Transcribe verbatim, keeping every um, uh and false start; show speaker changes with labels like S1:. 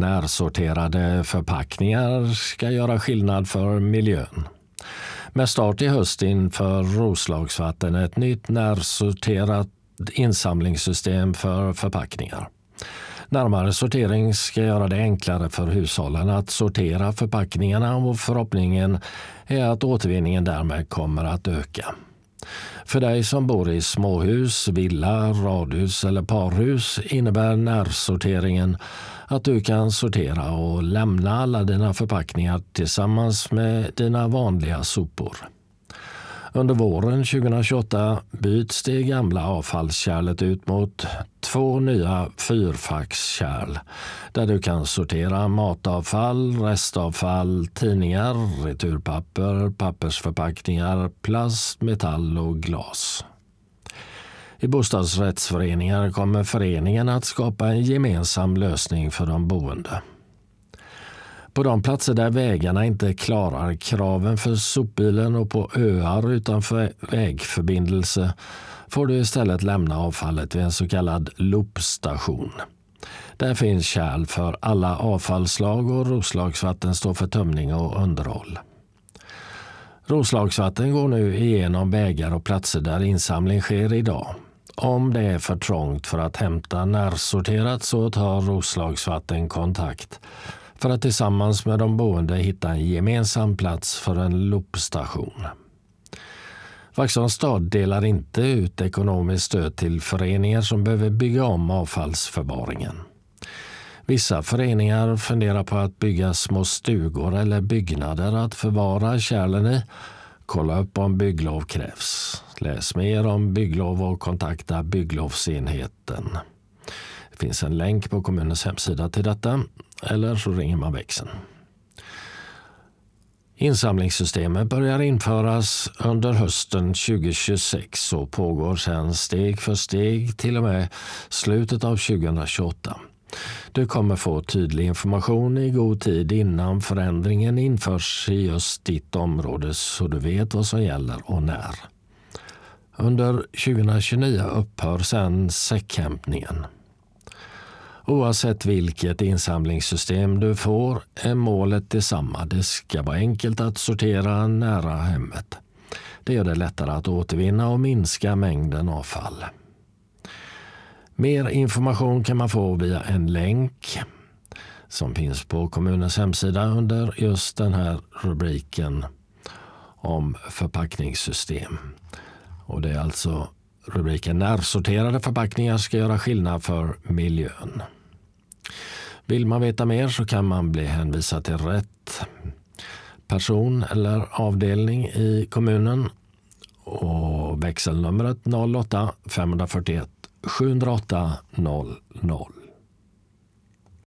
S1: Närsorterade förpackningar ska göra skillnad för miljön. Med start i höst inför Roslagsvatten ett nytt närsorterat insamlingssystem för förpackningar. Närmare sortering ska göra det enklare för hushållen att sortera förpackningarna och förhoppningen är att återvinningen därmed kommer att öka. För dig som bor i småhus, villa, radhus eller parhus innebär närsorteringen att du kan sortera och lämna alla dina förpackningar tillsammans med dina vanliga sopor. Under våren tjugohundratjugoåtta byts det gamla avfallskärlet ut mot två nya fyrfackskärl där du kan sortera matavfall, restavfall, tidningar, returpapper, pappersförpackningar, plast, metall och glas. I bostadsrättsföreningar kommer föreningen att skapa en gemensam lösning för de boende. På de platser där vägarna inte klarar kraven för sopbilen och på öar utanför vägförbindelse får du istället lämna avfallet vid en så kallad loopstation. Där finns kärl för alla avfallslag och Roslagsvatten står för tömning och underhåll. Roslagsvatten går nu igenom vägar och platser där insamling sker idag. Om det är för trångt för att hämta närsorterat så tar Roslagsvatten kontakt för att tillsammans med de boende hitta en gemensam plats för en loopstation. Vaxholms stad delar inte ut ekonomiskt stöd till föreningar som behöver bygga om avfallsförvaringen. Vissa föreningar funderar på att bygga små stugor eller byggnader att förvara kärlen i. Kolla upp om bygglov krävs. Läs mer om bygglov och kontakta bygglovsenheten. Det finns en länk på kommunens hemsida till detta eller så ringer man växeln. Insamlingssystemet börjar införas under hösten tjugohundratjugosex och pågår sedan steg för steg till och med slutet av tjugohundratjugoåtta. Du kommer få tydlig information i god tid innan förändringen införs i just ditt område så du vet vad som gäller och när. Under tjugohundratjugonio upphör sedan säckhämtningen. Oavsett vilket insamlingssystem du får är målet detsamma. Det ska vara enkelt att sortera nära hemmet. Det gör det lättare att återvinna och minska mängden avfall. Mer information kan man få via en länk som finns på kommunens hemsida under just den här rubriken om förpackningssystem. Och det är alltså rubriken närsorterade förpackningar ska göra skillnad för miljön. Vill man veta mer så kan man bli hänvisad till rätt person eller avdelning i kommunen och växelnumret noll åtta fem fyra ett sju noll åtta noll noll.